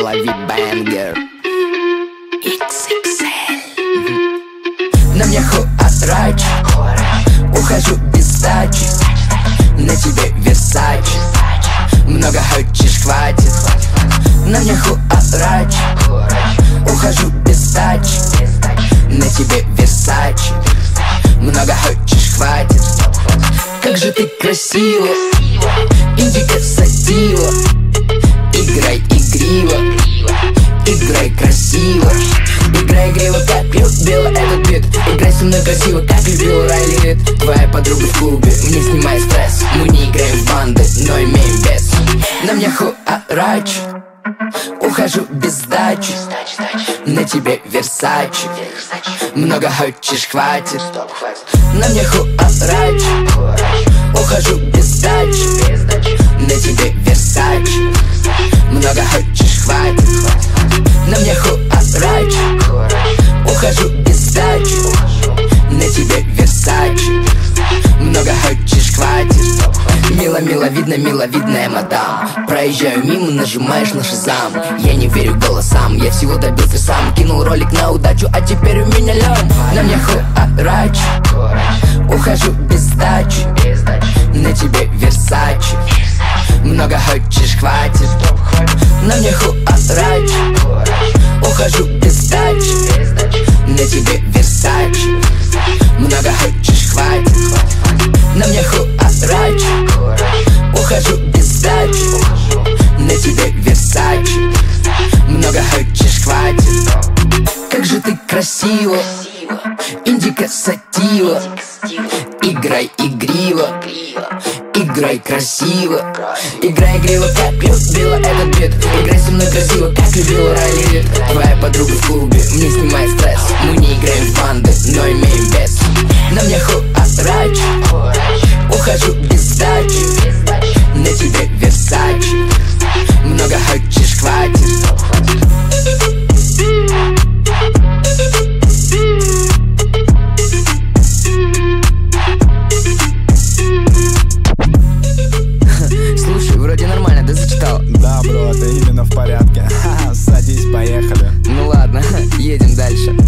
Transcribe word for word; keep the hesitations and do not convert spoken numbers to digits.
лови бэнгер. икс икс эль. На мне хуарач, ухожу без сдачи. На тебе Версачи, много хочешь, хватит. На мне хуарач, ухожу без сдачи. На тебе Версачи, много хочешь, хватит. Как же ты красива, индика сатива. Играй игриво, играй красиво. Играй игриво, как любила этот бит. Играй со мной красиво, как любила Райли Рид. Твоя подруга в клубе, мне снимай стресс. Мы не играем в банды, но имеем вес. На мне хуарач, ухожу без сдачи. На тебе Версачи, много хочешь, хватит. На мне хуарач, ухожу без сдачи. На тебе Версачи, много хочешь, хватит. На мне хуарач, ухожу без сдачи. На тебе Версачи, много хочешь, хватит. Мило, миловидно, миловидная мадам. Проезжаю мимо, нажимаешь на шазам. Я не верю голосам, я всего добился сам. Кинул ролик на удачу, а теперь у меня лём. На мне хуарач, ухожу без сдачи. На тебе Версачи, много хочешь, хватит. На мне хуарач, ухожу без сдачи. На тебе Версачи, много хочешь, хватит. На мне хуарач, ухожу без сдачи. На тебе Версачи, много хочешь, хватит. Как же ты красива, индика сатива. Играй игриво, играй красиво. Играй игриво, как любила этот бит. Играй со мной красиво, как любила Райли Рид. Твоя подруга в клубе, мне снимай стресс. Мы не играем в банды, но имеем вес. На мне хуарач, ухожу без сдачи. На тебе Версачи, много хочешь, хватит. Да, бро, ты именно в порядке. Садись, поехали. Ну ладно, едем дальше.